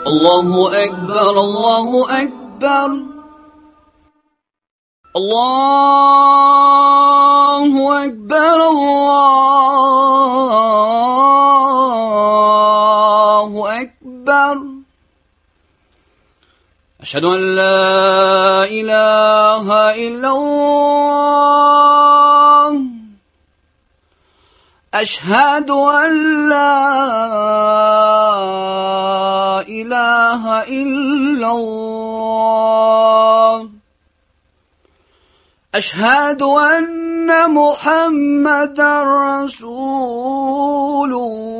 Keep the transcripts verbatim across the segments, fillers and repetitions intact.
الله أكبر الله أكبر الله أكبر الله أكبر أشهد أن لا إله إلا الله أشهد أن لا إله إلا الله أشهد أن محمدا رسول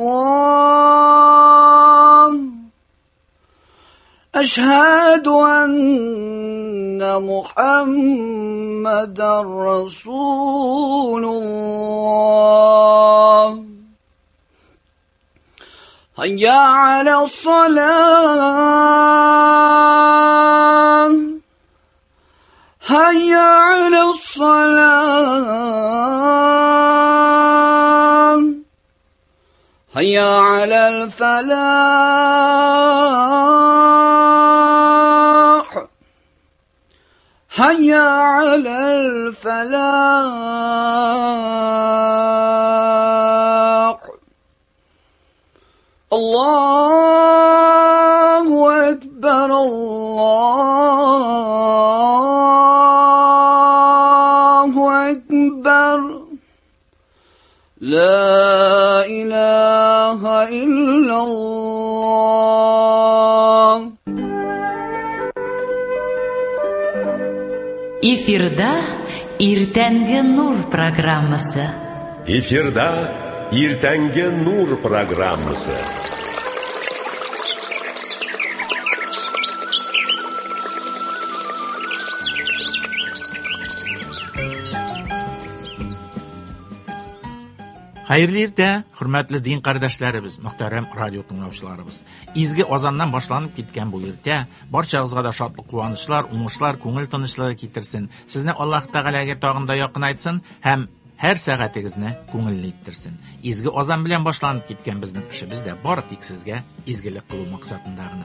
الله أشهد أن محمدا رسول الله هيا على الصلاة هيا على الصلاة هيا على الفلاح هيا على الفلاح الله أكبر الله أكبر لا إله إلا الله. Эфирда Иртәнге нур программасы. Эфирда Иртәнге нур программасы. Hayırlı irtə, hürmetli din kardeşlerimiz, muhterem radyo tınlavçılarımız. İzgi ozandan başlanıp gitken bu irtə, barçağızga da şadlık, kuvanışlar, umuşlar, көңіл tınışlığı getirsin. Sizni Allah Teala'ya tağında yakın aytsın, hem her saatigizni көңілli ettirsin. İzgi ozan bilen başlanıp gitken bizning işimiz de bar tik sizge izgilik kılı maksatındağına.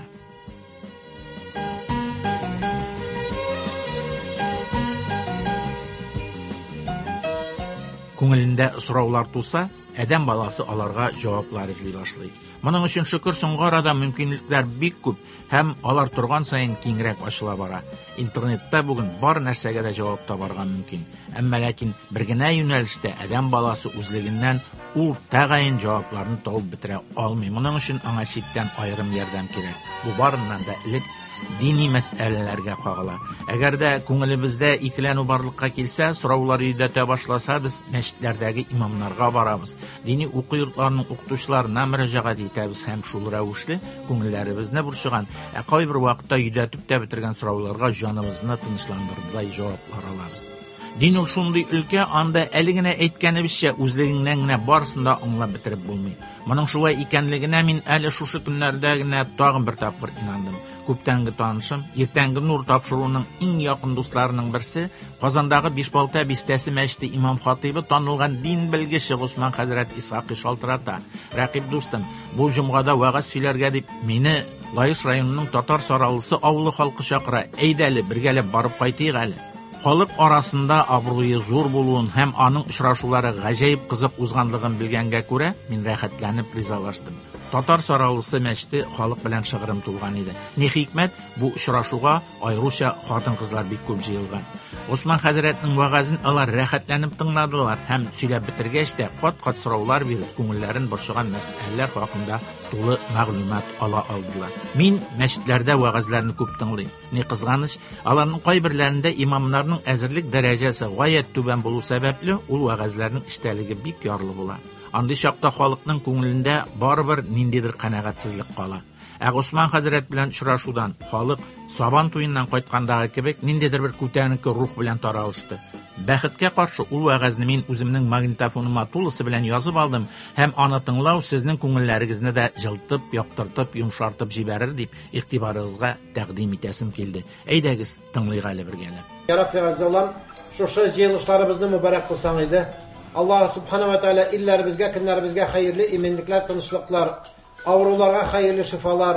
Көңелендә сораулар туса, әдәм баласы аларга җаваплар эзли башлый. Моның өчен шөкер соңгы арада мөмкинлекләр бик күп һәм алар торган саен киңрәк ачыла бара. Интернетта бүген бар нәрсәгә дә җавап табарга мөмкин. Әмма ләкин бер генә юнәлештә әдәм баласы үзлегеннән ул тәгаен җавапларны табып бетерә алмый. Моның өчен аңа читтән аерым ярдәм кирәк. Бу барыннан да элек dini мәсьәләләргә кагыла. Әгәр дә күңелебездә икеләнү барлыкка килсә, сораулар йөдәтә башласа, без мәчетләрдәге имамнарга барабыз. Дини уку йортларының укытучыларына мөрәҗәгать итәбез һәм шул рәвешле күңелләребезне борчыган, ә кайбер вакытта йөдәтеп тә бетергән сорауларга җаныбызны тынычландырырдай җаваплар алабыз. Дин ул шундый өлкә, анда әле генә әйткәнебезчә үзлегеннән генә барысында аңлап бетереп булмый. Моның шулай икәнлегенә мин әле шушы көннәрдә генә тагын бер тапкыр инандым. Күптәнге танышым, иртәнге нур тапшыруның иң якын дусларының берсе, Казандагы Бишбалта бистәсе мәчете имам хатибы танылган дин белгече Госман хәзрәт Исхакый шалтырата. Рәкыйп дустым, бу җомгада вагыз сөйләргә дип мине Лаеш районының Татар Саралысы авылы халкы чакыра. Әйдәле бергәләп барып кайтыйк әле. Халык арасында абруйы зур булуын һәм аның очрашулары гаҗәеп кызык узганлыгын белгәнгә күрә, мин рәхәтләнеп ризалаштым. Татар Саралысы мәчете халык белән шыгрым тулган иде. Ни хикмәт, бу очрашуга айруча хатын-кызлар бик күп җыелган. Госман хәзрәтнең вагазын алар рәхәтләнеп тыңладылар һәм сөйләп бетергәч тә кат-кат сораулар биреп, күңелләрен борчыган мәсьәләләр хакында тулы мәгълүмат ала алдылар. Мин мәчетләрдә вагазларны күп тыңлыйм. Ни кызганыч, аларның кайберләрендә имамнарның әзерлек дәрәҗәсе гаять түбән булу сәбәпле, ул вагазларның иштәлеге бик ярлы була. Андый чакта халыкның күңелендә барыбер ниндидер канәгатьсезлек кала. Ә Госман хәзрәт белән очрашудан халык Сабан туеннан кайткандагы кебек ниндидер бер күтәренке рух белән таралышты. Бәхеткә каршы ул вагазны мин үземнең магнитофоныма тулысы белән язып алдым һәм аны тыңлау сезнең күңелләрегезне дә җылтып, яктыртып, йомшартып җибәрер дип игътибарыгызга тәкъдим итәсем килде. Әйдәгез, тыңлыйк әле бергәләп. Ya Rabbi Azzalam, şuşu yığılışlarımızı mübarek kılsan idi. Allah Subhanahu ve Teala illerimizge, günlerimizge hayırlı iminlikler, tınışlıklar, avrularga hayırlı şifalar,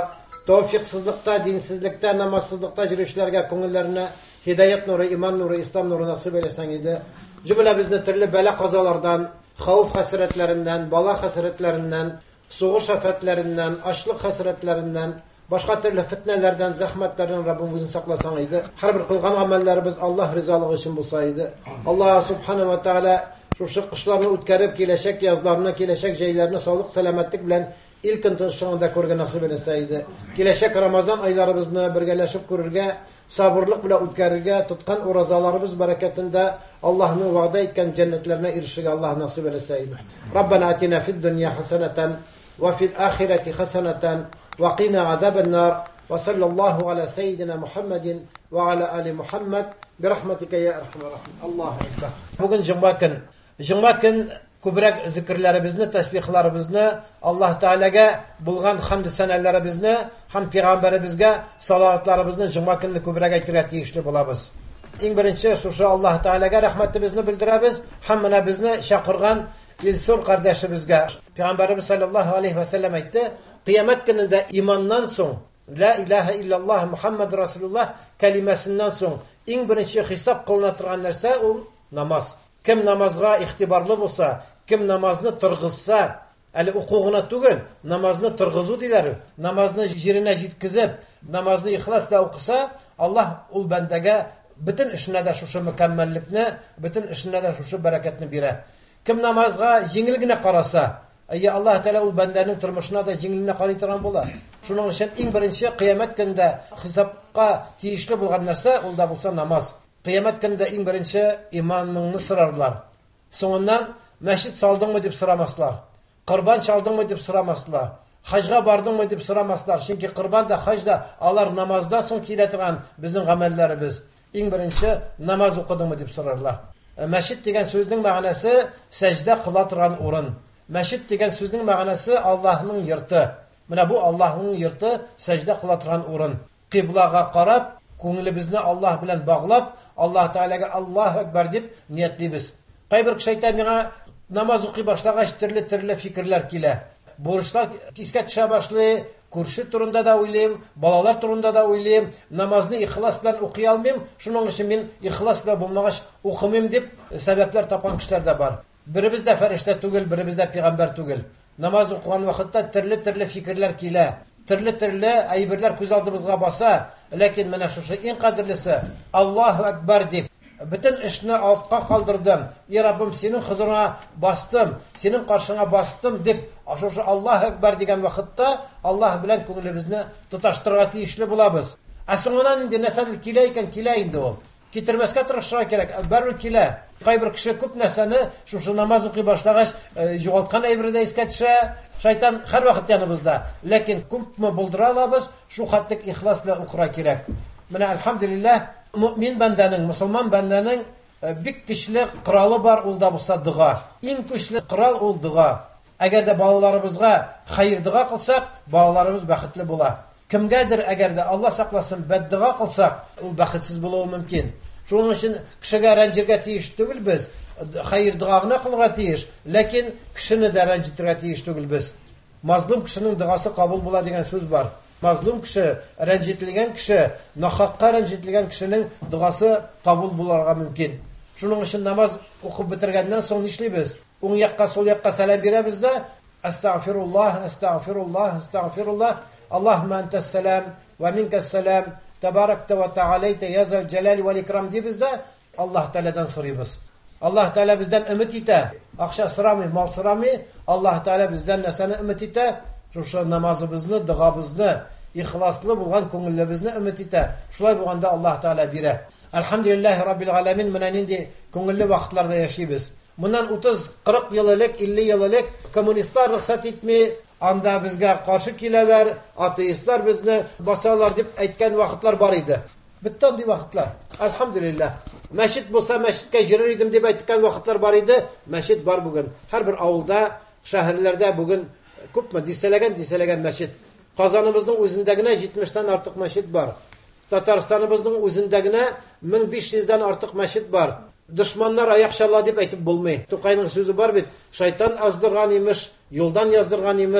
tavfiqsizlikda, dinsizlikda, namazsızlıkta jirişlerge ko'ngillarına hidayet nuru, iman nuru, İslam nuru nasip eylesen idi. Cümlemizni türlü bela kazalardan, havf hasretlerinden, bala hasretlerinden, soğuş afetlerinden, açlık hasretlerinden, başka türlü fitnelerden, zahmetlerden Rabbimizin saklasan idi. Her bir kılgan amellerimiz Allah rızalığı için bulsaydı. Allah subhanahu ve teala şu kışlarını ütkərib, kileşek yazlarını, kileşek jeylerini sağlık, selametlik bilen ilk intişanında körge nasip edeseydi. Kileşek Ramazan aylarımızını birgeleşip körürge, sabırlık bile ütkərirge, tutkan orazalarımız bereketinde Allah'ın vaada etken cennetlerine erişige Allah nasip edeseydi. Rabbena atina fid dünya haseneten ve fil ahireti haseneten ve qina azaben nar ve sallallahu ala seyyidina Muhammedin ve ala ali Muhammed bi rahmetike ya erhamer rahim. Allahu ekber. Bugün cuma gün Cuma gün kübrek zikirlerimizni, tesbihlerimizni, Allah Teala'ga bulgan hamd senelerimizni, ham peygamberimizge salatlarimizni cuma günü kübrek aytırati işte bulabız. En birinci şu Allah Teala'ga rahmetimizni bildiremiz, hammına bizni şakırgan İlsur kardeşimizge. Peygamberimiz sallallahu aleyhi ve sellem aytdı, kıyamet gününde imandan son, La ilahe illallah Muhammed Resulullah kelimesinden son, en birinci hesap kılınatırgan nerse o namaz. Kim namazga ihtibarlı olsa, kim namazını tırgızsa, eli hukukuna tugul, namazını tırgızu diler, namazını jirine jitkizip, namazını ihlasla okusa, Allah ul bendege bütün işine de şu mükemmellikni, bütün işine de şu bereketini bire. Kim namazga jingilgine karasa, ey Allah Teala ul bendenin tırmışına da jingilgine karaytıran bola. Şunun için en birinci kıyamet günde hesapka tiyişli bulgan nerse, ul da bulsa namaz. Kıyamet günde en birinci imanını sırarlar. Sonundan meşit saldın mı deyip sıramaslar. Kurban çaldın mı deyip sıramaslar. Hacga bardın mı deyip sıramaslar. Çünkü kurban da hac da alar namazdan son kiletiren bizim amellerimiz. En birinci namaz okudun mu deyip sırarlar. E, meşit degen sözün manası secde kılatıran orun. Meşit degen sözün manası Allah'ın yurtu. Mine bu Allah'ın yurtu secde kılatıran orun. Kıblaga karab ko'nglimizni Allah bilan bog'lab, Allah Teala'ga Allahu akbar deb niyatlaymiz. Qay bir kishi aytadi, menga namoz o'qiy boshlagach turli-turli fikrlar kela. Borishlar iska tusha boshlaydi, ko'rshi turunda da o'ylayman, bolalar turunda da o'ylayman, namozni ixlos bilan o'qiy olmayman, shuning uchun men ixlos bilan bo'lmagach o'qimayman deb sabablar topgan kishilar da bor. Birimiz da farishta tugul, birimiz da payg'ambar tugul. Namoz o'qigan vaqtda turli-turli fikrlar kela. Türlü-türlü ayıbırlar göz aldığımızga basa, lakin mana şu en kadirlisi Allahu Ekber deyip, bütün işini altqa kaldırdım. Ey Rabbim senin huzuruna bastım, senin karşına bastım deyip, şu Allahu Ekber degen vakitte Allah bilen ko'nglimizni tutaştırığa tiyişli bulabız. Asondan indi nesel kileyken kileyindi o. Kitirmeske tırıştıra gerek. Berül kile. Qay bir kişi köp neseni şu şu namaz o'qiy boshlagach jo'g'otgan aybirda esga tusha. Shayton har vaqt yanimizda. Lekin ko'pmi buldira olamiz, shu xatlik ixlos bilan o'qira kerak. Mana alhamdulillah mu'min bandaning, musulmon bandaning bir kishlik quroli bor, unda bo'lsa duo. Eng kuchli qurol ul duo. Agarda bolalarimizga xayr duo qilsak, bolalarimiz baxtli bo'ladi. Kimgadir agarda Allah saqlasin badduo qilsak, u baxtsiz bo'lishi mumkin. Shuning uchun kishiga ranjirga tegish tugul biz, xayr duoga qilra tegish, lekin kishini da ranjitirga tegish tugul biz. Mazlum kishining duosi qabul bo'ladi degan so'z bor. Mazlum kishi, ranjitilgan kishi, nohaqqa ranjitilgan kishining duosi qabul bo'larga mumkin. Shuning uchun namoz o'qib bitirgandan so'ng ishlaymiz. O'ng yoqqa, so'l yoqqa salom beramizda, astagfirullah, astagfirullah, astagfirullah. Allahümme entes selam ve minkes selam tebarekte ve tealeyte yazel celali vel ikram deyibizde Allah Teala'dan sırıyız. Allah Teala bizden ümit ite. Akşa sıramı, mal sıramı. Allah Teala bizden nesene ümit ite. Şu namazımızını, duamızını, ihlaslı bulgan ko'ngilimizni ümit ite. Şulay bulganda Allah Teala bire. Elhamdülillahi Rabbil alemin. Menen indi ko'ngilli vaqtlarda yaşayız. Bundan otuz qirq yıllık, elli yıllık komünistler ruhsat etmeyi anda bizge karşı kileler, ateistler bizni basalar deyip aytgan vaqtlar bor edi. Bitti andi vaqtlar. Elhamdülillah. Meşit bulsa meşitke jirir idim deyip aytgan vaqtlar bor edi. Meşit var bugün. Her bir avulda, şehirlerde bugün köpmü diselegen diselegen meşit. Kazanımızın özündegine yetmişten artık meşit var. Tataristanımızın özündegine bin beş yüzden artık meşit var. Düşmanlar ayakşallah deyip aytıp bulmayı. Tukay'nın sözü var bit. Şeytan azdırgan imiş, yoldan yazdırgan imiş.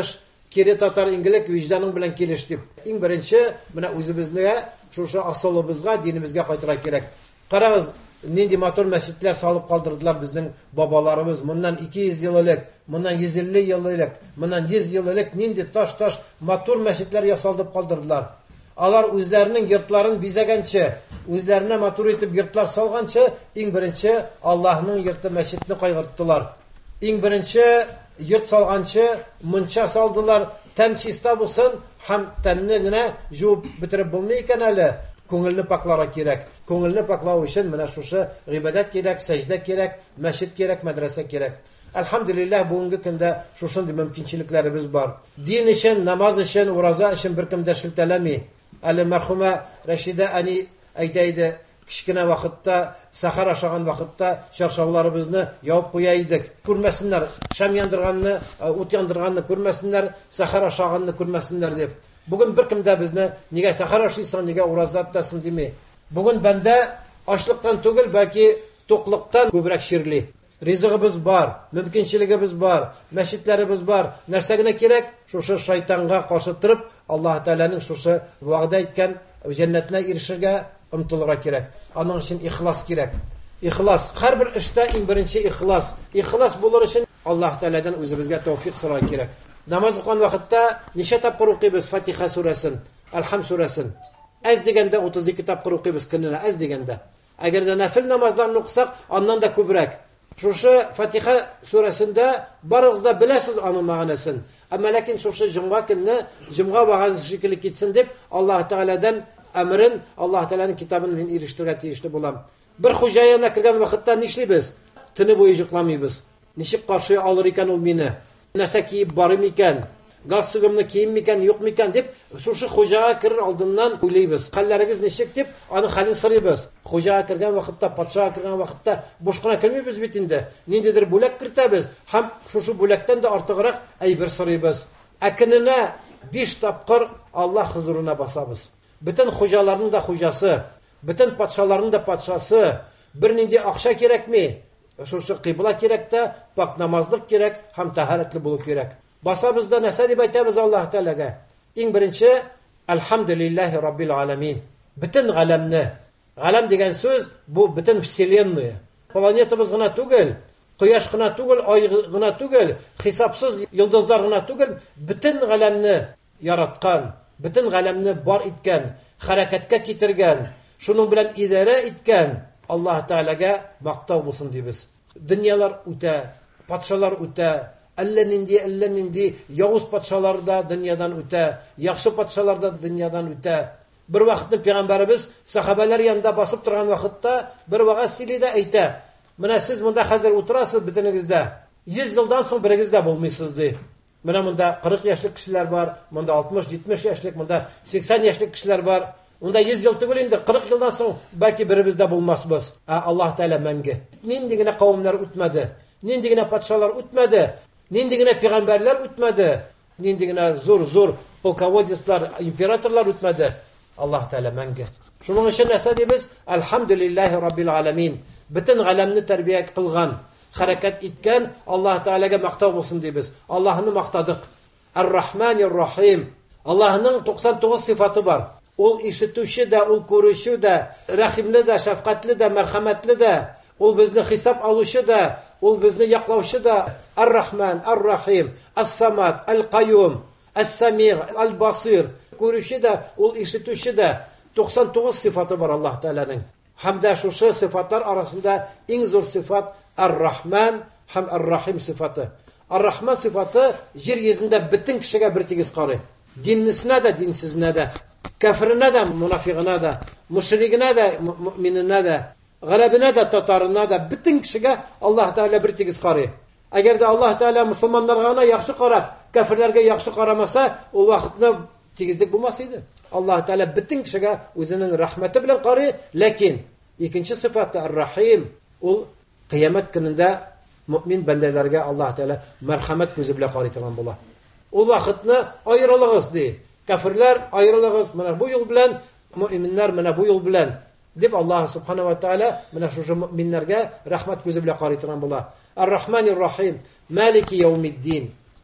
Кире татар ингелек вижданың белән килеш дип. Иң беренче менә үзебезгә, шушы асылыбызга, динебезгә кайтырга кирәк. Карагыз, нинди матур мәчетләр салып калдырдылар безнең бабаларыбыз. Моннан ике йөз ел элек, моннан йөз илле ел элек, моннан йөз ел элек нинди таш-таш матур мәчетләр ясалып калдырдылар. Алар үзләренең йортларын бизәгәнче, үзләренә матур итеп йортлар салганчы, иң беренче Аллаһның йорты мәчетне кайгырттылар. Иң беренче йорт салганчы мунча салдылар, тән чиста булсын, һәм тәнне генә җуып бетереп булмый икән әле. Күңелне пакларга кирәк. Күңелне паклау өчен менә шушы гыйбадат кирәк, сәҗдә кирәк, мәчет кирәк, мәдрәсә кирәк. Әлхәмдүлиллаһ, бүгенге көндә шушындый мөмкинчелекләребез бар. Дин өчен, намаз өчен, ураза өчен беркем дә шелтәләми. Әле мәрхүмә Рәшидә әни әйтә иде, кичкенә вакытта, сахар ашаган вакытта чаршауларыбызны яуып куя идек. Күрмәсеннәр, шам яндырганны, ут яндырганны күрмәсеннәр, сахар ашаганны күрмәсеннәр дип. Бүген беркем дә безне нигә сахар ашыйсың, нигә ураза тотасың дими. Бүген бәндә ачлыктан түгел, бәлки туклыктан күбрәк ширли. Ризыгыбыз бар, мөмкинчелегебез бар, мәчетләребез бар. Нәрсә генә кирәк? Шушы шайтанга каршы торып, Аллаһ Тәгаләнең шушы вәгъдә иткән җәннәтенә ирешергә омтылырга кирәк. Аның өчен ихлас кирәк. Ихлас. Һәрбер эштә иң беренче ихлас. Ихлас булыр өчен Аллаһ Тәгаләдән үзебезгә тәүфыйк сорарга кирәк. Намаз укыган вакытта ничә тапкыр укыйбыз Фатиха сүрәсен, Әл-Хәм сүрәсен? Әз дигәндә утыз ике тапкыр укыйбыз көненә, әз дигәндә. Әгәр дә нафил намазларны укысак, аннан да күбрәк. Шушы Фатиха сүрәсендә барыгыз да беләсез аның мәгънәсен. Әмма ләкин шушы җомга көнне, җомга вагыз шикелле китсен дип, Аллаһ Тәгаләдән әмрен, Аллаһ Тәгаләнең китабын мин ирештергә тиешле булам. Бер хуҗаена кергән вакытта нишлибез? Төне буе җыкламыйбыз. Ничек каршы алыр икән ул мине? Нәрсә киеп барым икән? Галстугымны кием микән, юк микән дип, шушы хуҗага керер алдыннан уйлыйбыз. Хәлләрегез ничек дип, аны хәлен сорыйбыз. Хуҗага кергән вакытта, патшага кергән вакытта буш кына килмибез бит инде. Ниндидер бүләк кертәбез, һәм шушы бүләктән дә артыграк әйбер сорыйбыз. Әкененә биш тапкыр Аллаһ хузурына басабыз. Бөтен хуҗаларның да хуҗасы, бөтен патшаларның да патшасы, бер нинди акча кирәкми. Шушы кыйбла кирәк тә, пак намазлык кирәк, һәм тәһарәтле булу кирәк. Басабыз да нәрсә дип әйтәбез Аллаһ Тәгаләгә? Иң беренче, Әлхәмдүлиллаһи Раббил Аламин. Бөтен галәмне. Галәм дигән сүз бу бөтен вселенная. Планетабыз гына түгел, кояш кына түгел, ай гына түгел, хисапсыз йолдызлар гына түгел, бөтен галәмне яраткан, бөтен галәмне бар иткән, хәрәкәткә китергән, шуның белән идарә иткән Аллаһ Тәгаләгә мактау булсын дибез. Дөньялар үтә, патшалар үтә, әллә нинди, әллә нинди явыз патшалар да дөньядан үтә, яхшы патшалар да дөньядан үтә. Бер вакытны пәйгамбәрбез сахабалар янында басып торган вакытта бер вагаз сөйләде, әйтә: "Менә сез монда хәзер утырасыз бөтенегездә. йөз елдан соң берегез дә булмыйсыз" ди. Менә монда кырык яшьлек кешеләр бар, монда алтмыш җитмеш яшьлек, монда сиксән яшьлек кешеләр бар. Монда йөз ел түгел инде, кырык елдан соң бәлки беребез дә булмасбыз. Аллаһ Тәгалә мәңге. Нинди генә кавымнар үтмәде, нинди генә патшалар үтмәде, нинди генә пәйгамбәрләр үтмәде, нинди генә зур-зур полководецлар, императорлар үтмәде. Аллаһ Тәгалә мәңге. Шуның өчен нәрсә дибез? Әлхәмдүлиллаһи Раббил Аламин. Бөтен галәмне тәрбия кылган, хәрәкәт иткән Аллаһ Тәгаләгә мактау булсын дибез. Аллаһны мактадык. Ар-Рахманир-Рахим. Аллаһның туксан тугыз сыйфаты бар. Ул ишетүче дә, ул күрүче дә, рәхимле дә, шәфкатьле дә, мәрхәмәтле дә. Ул безне хисап алучы да, ул безне яклаучы да. Ар-Рахман, Ар-Рахим, Ас-Самад, Аль-Кайюм, Ас-Самир, Аль-Басир. Күрүче дә, ул ишетүче дә. туксан тугыз сыйфаты бар Аллаһ Тәгаләнең. Һәм дә шушы сыйфатлар арасында иң зур сыйфат Ар-Рахман һәм Ар-Рахим сыйфаты. Ар-Рахман сыйфаты җир йөзендә бөтен кешегә бер тигез карый. Динлесенә дә, динсезенә дә, кафиренә дә, мунафигына дә, мушрикына дә, муъминына дә, гарәбенә дә, татарына дә, бөтен кешегә Аллаһ Тәгалә бер тигез карый. Әгәр дә Аллаһ Тәгалә мусламаннарга гына яхшы карап, кафирләргә яхшы карамаса, ул вакытны тигезлек булмас иде. Аллаһ Тәгалә бөтен кешегә үзенең рәхмәте белән карый, ләкин икенче сыйфаты Ар-Рахим, ул кыямәт көнендә муъмин бәндәләргә Аллаһ Тәгалә мәрхәмәт күзе белән карый торган була. Ул вакытны аерылыгыз ди. Кафирләр аерылыгыз менә бу юл белән, муъминнәр менә бу юл белән дип Аллаһ Субханаһу ва Тәгалә менә шушы муъминнәргә рәхмәт күзе белән карый торган була. Ар-Рахманир-Рахим, Малики яумиддин.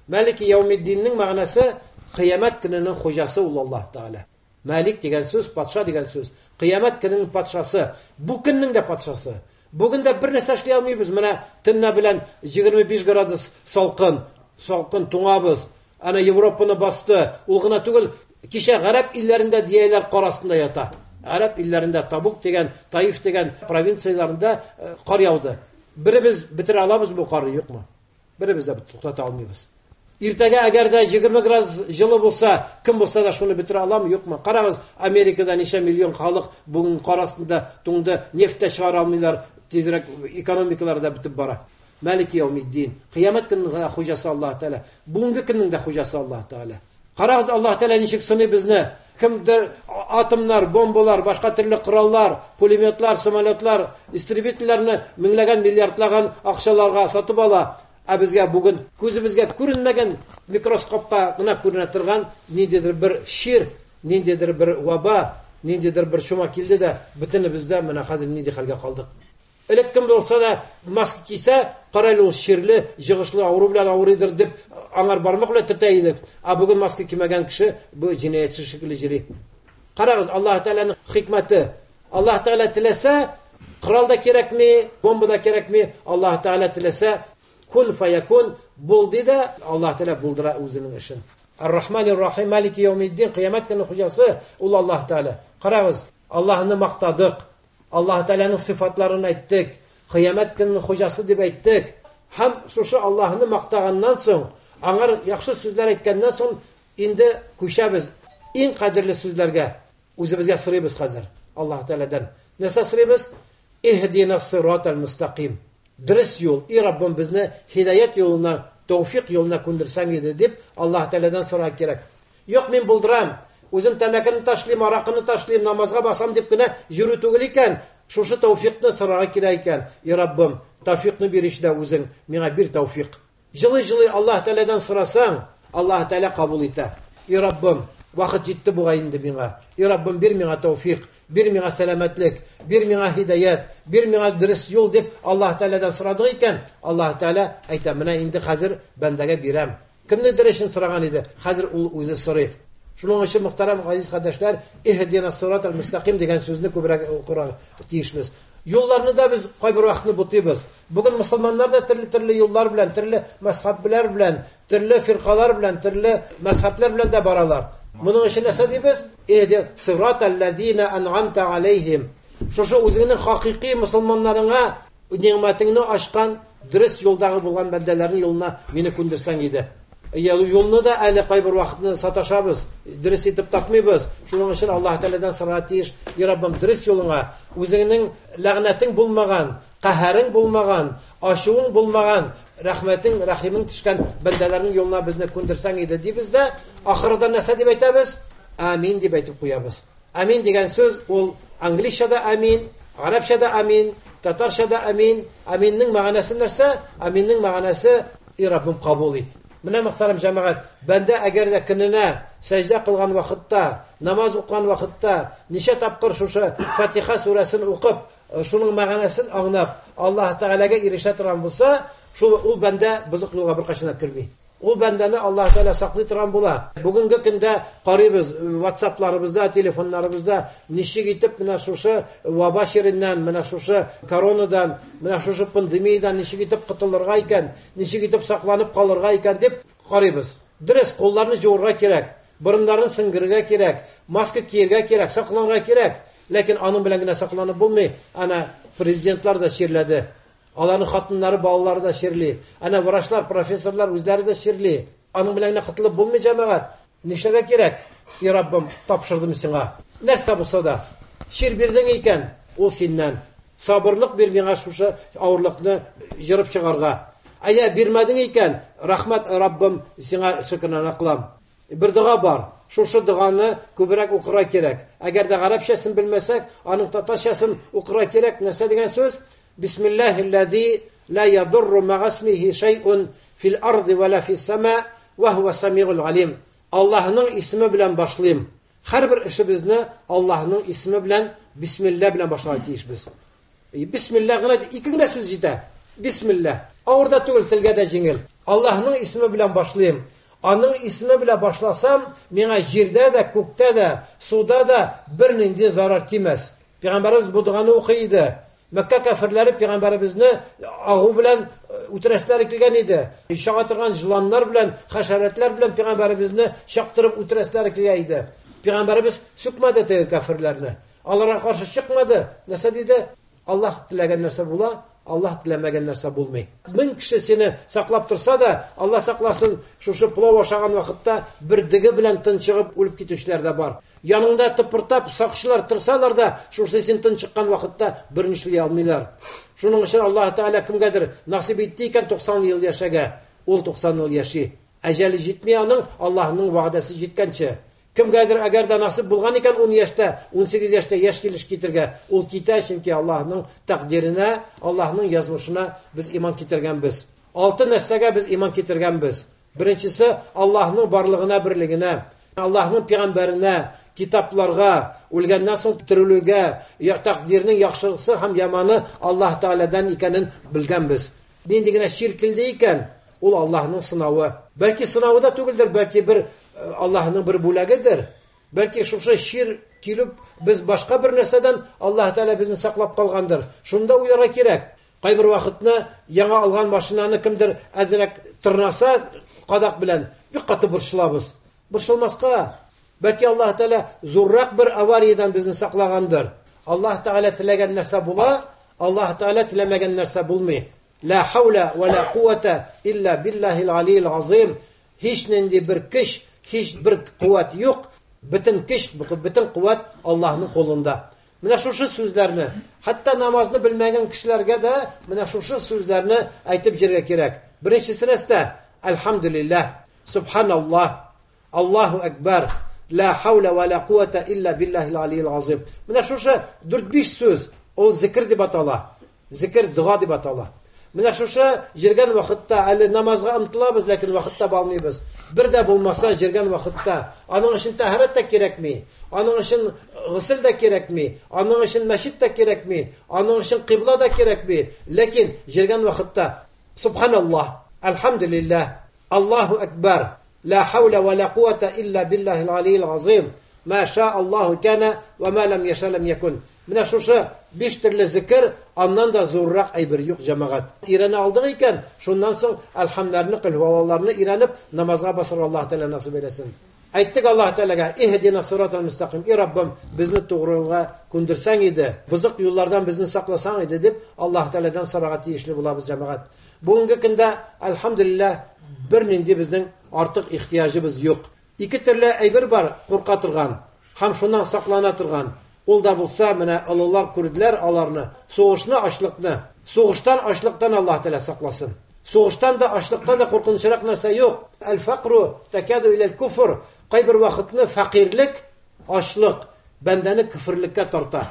Малики яумиддиннең мәгънәсе кыямәт көненең хуҗасы ул Аллаһ Тәгалә. Малик дигән сүз, патша дигән сүз. Кыямәт көненең патшасы, бу көннең дә патшасы. Бүген дә бер нәрсә эшли алмыйбыз. Менә төннә белән егерме биш градус салкын, салкын туңабыз. Ана Европаны басты. Ул гына түгел, кичә гарәп илләрендә дияләр карасында ята. Араб илләрендә Табук дигән, Таиф дигән провинцияларында кар яуды. Беребез битер алабыз бу карды, юкмы? Беребез дә туктата алмыйбыз. Иртәгә әгәр дә егерме градус җылы булса, кем булса да шуны битер аламы, юкмы? Карагыз, Америкада ничә миллион халык бүген карасында туңды, нефть чыгара алмыйлар, тизрәк экономикалары да битеп бара. Малики яумиддин. Кыямәт көненең хуҗасы Аллаһ Тәгалә. Бүгенге көннең дә хуҗасы Аллаһ Тәгалә. Карагыз, Аллаһ Тәгалә ничек сыный безне? Кемдер атомнар, бомбалар, башка төрле кораллар, пулеметлар, самолетлар, истребительләрне меңләгән, миллиардлаган акчаларга сатып ала. Ә безгә бүген күзебезгә күренмәгән микроскопка гына күренә торган ниндидер бер шир, ниндидер бер ваба, ниндидер бер чума килде дә бөтенебездә менә хәзер нинди хәлгә калдык. Элек кем булса да маска кисә, карайлы ул ширле, җыгышлы авыру белән авырыдыр дип аңар бармак белән төртә идек. Ә бүген маска кимәгән кеше бу җинаятьче шикелле җири. Карагыз, Аллаһ Тәгаләнең хикмәте. Аллаһ Тәгалә теләсә, корал да кирәкми, бомба да кирәкми. Аллаһ Тәгалә теләсә, кун фаякун, булды да Аллаһ Тәгалә булдыра үзенең эшен. Ар-Рахманир-Рахим, Малики яумиддин, кыямәт көненең хуҗасы ул Аллаһ Тәгалә. Карагыз, Аллаһны мактадык. Аллаһ Тәгаләнең сыйфатларын әйттек. Кыямәт көненең хуҗасы дип әйттек. Һәм шушы Аллаһны мактаганнан соң, аңар яхшы сүзләр әйткәннән соң инде күчәбез иң кадерле сүзләргә. Үзебезгә сырыйбыз хәзер Аллаһ Тәгаләдән. Нәрсә сырыйбыз? Иһдинас-сиратал мустaqim. Дөрес юл, и Раббым безне һидаят юлына, тәүфик юлына күндерсәң иде дип Аллаһ Тәгаләдән сорар кирәк. Юк, мин булдырам. Үзем тәмәкене ташлыйм, аракыны ташлыйм, намазга басам дип кенә йөрү түгел икән. Шушы тәүфикны сорарга кирәк икән. И Раббым, тәүфикны биришдә үзең миңа бир тәүфик. Җылы-җылы Аллаһ Тәгаләдән сорасаң, Аллаһ Тәгалә кабул итә. И Раббым, вакыт җитте буга инде миңа. И Раббым, бир миңа тәүфик, бир миңа сәламәтлек, бир миңа һидаят, бир миңа дөрес юл дип Аллаһ Тәгаләдән сорадык икән. Аллаһ Тәгалә әйтә, менә инде хәзер бәндәгә бирәм. Кемнедер өчен сораган иде, хәзер ул үзе сорый. Шуның өчен мөхтәрәм газиз кардәшләр, иһдинас-сиратал мустaqim дигән сүзне күбрәк укырга тиешбез. Юлларны да без кайбер вакытны бутыйбыз. Бүген мусламаннар да төрле-төрле юллар белән, төрле мәзһәбләр белән, төрле фиркалар белән, төрле мәзһәбләр белән дә баралар. Моның өчен нәрсә дибез? Иһдинас-сиратал лазина ан'амта алейхим. Шушы үзеңнең хакыйкый мусламаннарыңа ниъмәтеңне ачкан, дөрес юлдагы булган бәндәләрнең юлына мине күндерсәң иде. Юлны да әле кайбер вакытны саташабыз, дөрес итеп тапмыйбыз. Шуның өчен Аллаһ Тәгаләдән сорарга тиеш. И Раббым, дөрес юлыңа, үзеңнең ләгънәтең булмаган, каһарың булмаган, ачуың булмаган, рәхмәтең, рәхимең төшкән бәндәләрнең юлына безне күндерсәң иде дибез дә, ахырда нәрсә дип әйтәбез? Амин дип әйтеп куябыз. Амин дигән сүз ул англиччада амин, арабчада амин, татарчада амин. Аминның мәгънәсе нәрсә? Аминның мәгънәсе и Раббым кабул ит. Менә мөхтәрәм җәмәгать, бәндә әгәр дә көненә сәҗдә кылган вакытта, намаз укыган вакытта, ничә тапкыр шушы Фатиха сүрәсен укып, шуның мәгънәсен аңлап, Аллаһ Тәгаләгә ирешә торган булса, шул ул бәндә бузык юлга беркайчан килми. Ул бәндәне Аллаһ Тәгалә саклый торган була. Бүгенге көндә карыйбыз WhatsApp-ларыбызда, телефоннарыбызда ничек итеп менә шушы ваба ширеннән, менә шушы коронадан, менә шушы пандемиядан ничек итеп котылырга икән, ничек итеп сакланып калырга икән дип карыйбыз. Дөрес, кулларны җуырга кирәк, борыннарын сеңгергә кирәк, маска киергә кирәк, сакланырга кирәк. Ләкин аның белән генә сакланып булмый. Ана президентлар да ширләде. Аларның хатыннары, балалары да ширли. Ана врачлар, профессорлар үзләре дә ширли. Аның белән генә кытылып булмый җәмәгать. Нишләргә кирәк? И Раббым, тапшырдым сиңа. Нәрсә булса да, шир бирдең икән, ул синнән. Сабырлык бир миңа шушы авырлыкны җырып чыгарга. Әйе, бирмәдең икән, рәхмәт Раббым, сиңа шөкранә кылам. Бер дуга бар. Шушы дуганы күбрәк укырга кирәк. Әгәр дә гарәпчәсен белмәсәк, аның татарчасын укырга кирәк. Нәрсә дигән сүз? Бисмиллаһилләзи ла ядурру мa'асмиhi шай'ун фил арди ва ла фис сама ва хува самиул алим. Аллаһның исеме белән башлыйм. Һәрбер эшебезне Аллаһның исеме белән, бисмилла белән башларга тиешбез. Бисмилла гына ике генә сүз җитә. Бисмилла. Авырда түгел, телгә дә җиңел. Аллаһның исеме белән башлыйм. Аның исеме белән башласам, миңа җирдә дә, күктә дә, суда да бер нинди зарар тимәс. Пәйгамбәрбез бу дуганы укый иде. Мәккә кафирләре пәйгамбәрбезне агу белән үтерәсләр килгән иде. Шага торган җыланнар белән, хәшәрәтләр белән пәйгамбәрбезне чактырып үтерәсләр килгән иде. Пәйгамбәрбез сүкмәде теге кафирләрне. Аларга каршы чыкмады. Нәрсә диде? Аллаһ теләгән нәрсә була, Аллаһ теләмәгән нәрсә булмый. Мең кеше сине саклап торса да, Аллаһ сакласын, шушы плов ашаган вакытта бер диге белән тынчыгып үлеп китүчләр дә бар. Яныңда тыпыртап сакчылар торсалар да, шушы син тынчыккан вакытта бер нишләй алмыйлар. Шуның өчен Аллаһ Тәгалә кемгәдер насип итте икән туксан ел яшәгә, ул туксан ел яши. Әҗәле җитми аның, Аллаһның вәгъдәсе җиткәнче. Кемгәдер әгәр дә насип булган икән ун яшьтә, ун сигез яшьтә яшь килеш китергә, ул китә, чөнки Аллаһның тәкъдиренә, Аллаһның язмышына без иман китергәнбез. Алты нәрсәгә без иман китергәнбез. Беренчесе Аллаһның барлыгына, берлегенә, Аллаһның пәйгамбәренә, китапларга, үлгәннән соң терелүгә, тәкъдирнең яхшысы һәм яманы Аллаһ Тәгаләдән икәнен белгәнбез. Нинди генә ширк килде икән, ул Аллаһның сынавы. Бәлки сынавы да түгелдер, бәлки бер Аллаһның бер бүләгедер. Бәлки шушы шир килеп без башка бер нәрсәдән Аллаһ Тәгалә безне саклап калгандыр. Шунда уйларга кирәк. Кайбер вакытны яңа алган машинаны кемдер әзрәк тырнаса кадак белән бик каты борчылабыз. Борчылмаска. Бәлки Аллаһ Тәгалә зуррак бер авариядан безне саклагандыр. Аллаһ Тәгалә теләгән нәрсә була, Аллаһ Тәгалә теләмәгән нәрсә булмый. Ла хаула ва ла кувата илля биллахил алиил азим. Һич нинди бер көч, һич бер куәт юк. Бөтен көч, бөтен куәт Аллаһның кулында. Менә шушы сүзләрне, хәтта намазны белмәгән кешеләргә дә менә шушы сүзләрне әйтеп җиргә кирәк. Беренчесе Алхамдулиллах, Субханаллах, Аллаһу акбар, ла хаула ва ла кувата илля биллахил алиил азим. Менә шушы дүрт-биш сүз, ул зикр дип атала. Зикр дуга дип атала. Менә шушы җиргән вакытта әле намазга омтылабыз, ләкин вакытта балмыйбыз. Бер дә булмаса җиргән вакытта аның өчен тәһарәт тә кирәкми, аның өчен гысыл да кирәкми, аның өчен мәчет тә кирәкми, аның өчен кыйбла да кирәкми, ләкин җиргән вакытта Субханаллах, Алхамдулиллах, Аллаһу акбар, ла хаула ва ла кувата илля биллахил алиил азим. Ма ша Аллаһу кана ва ма лам яша лам якун. Менә шушы биш төрле зикр, аннан да зуррак әйбер юк, җәмәгать. Ирәнә алдык икән, шуннан соң әлхәмдүлиллаһны, кылвалларны ирәнеп намазга басыр Аллаһ Тәгалә насыйп итсен. Әйттек Аллаһ Тәгаләгә: "Иһдина сиратал мустaqim, и Раббым, безне тугры юлга күндерсәң иде, бузык юллардан безне сакласаң иде" дип Аллаһ Тәгаләдән сорарга тиешле булабыз, җәмәгать. Бүгенге көндә әлхәмдүлиллаһ бер нинди безнең артык ихтияҗыбыз юк. Ике төрле әйбер бар курка торган, һәм шуннан саклана торган. Ул да булса, менә аллар күрделәр аларны, сугышны, ачлыкны. Сугыштан, ачлыктан Аллаһ Тәгалә сакласын. Сугыштан да, ачлыктан да куркынычрак нәрсә юк. Әл-фақру такаду иләл куфр. Кайбер вакытны фақирлек, ачлык бәндәне кифрлеккә тарта.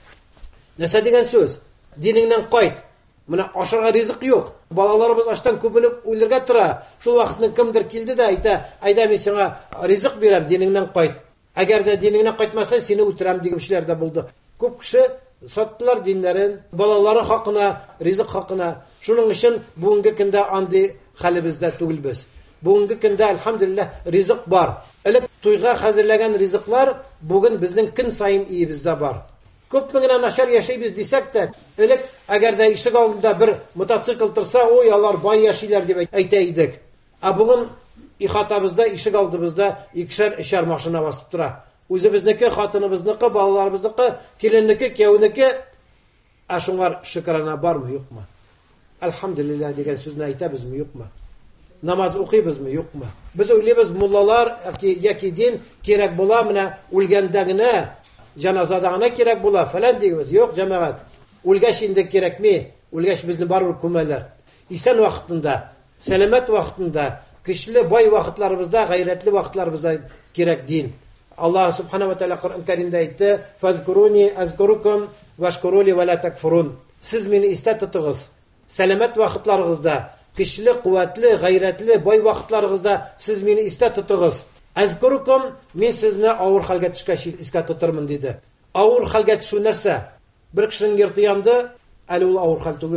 Нәрсә дигән сүз? Динеңнән кайт. Менә ашарга ризык юк. Балаларыбыз аштан күбелеп үлергә тора. Шул вакытны кемдер килде дә әйтә: "Айда мин сиңа ризык бирәм, динеңнән кайт. Әгәр дә динеңнән кайтмасаң, сине үтерәм" дигән кешеләр дә булды. Күп кеше саттылар диннәрен, балалары хакына, ризык хакына. Шуның өчен бүгенге көндә андый хәлебездә түгелбез. Бүгенге көндә әлхәмдүлиллаһ ризык бар. Элек туйга хәзерләгән ризыклар бүген безнең көн сайын иебездә бар. Күпме генә начар яшәйбез дисәк тә, элек әгәр дә ишек алдында бер мотоцикл торса, ой, алар бай яшиләр дип әйтә идек. Ә бүген ихатабызда, ишек алдыбызда икешәр өчәр машина басып тора. Үзебезнеке, хатыныбызныкы, балаларыбызныкы, киленнеке, кияүнеке. Ә шуңар шөкранә бармы, юкмы? Әлхәмдүлиллаһ дигән сүзне әйтәбезме, юкмы? Намаз укыйбызмы, юкмы? Без уйлыйбыз, муллалар яки дин кирәк була, менә үлгәндә генә, җаназада гына кирәк була, фәлән дигез. Юк, җәмәгать. Үлгәч инде кирәкми. Үлгәч безне барыбер күмәләр. Исән вакытында, сәламәт вакытында, көчле бай вакытларыбызда, гайрәтле вакытларыбызда кирәк дин. Аллаһ субхана ва тааля Коръән Кәримдә әйтте: "Фазкуруни азкурукум вашкурули ва ла такфурун." Сез мине истә тотыгыз. Сәламәт вакытларыгызда, көчле, куәтле, гайрәтле бай вакытларыгызда сез мине истә тотыгыз. Азкурукум, мин сезне авыр хәлгә төшкәч искә тотырмын диде. Авыр хәлгә төшү нәрсә? Бер кешенең йорты янды, әле ул авыр хәл түгел.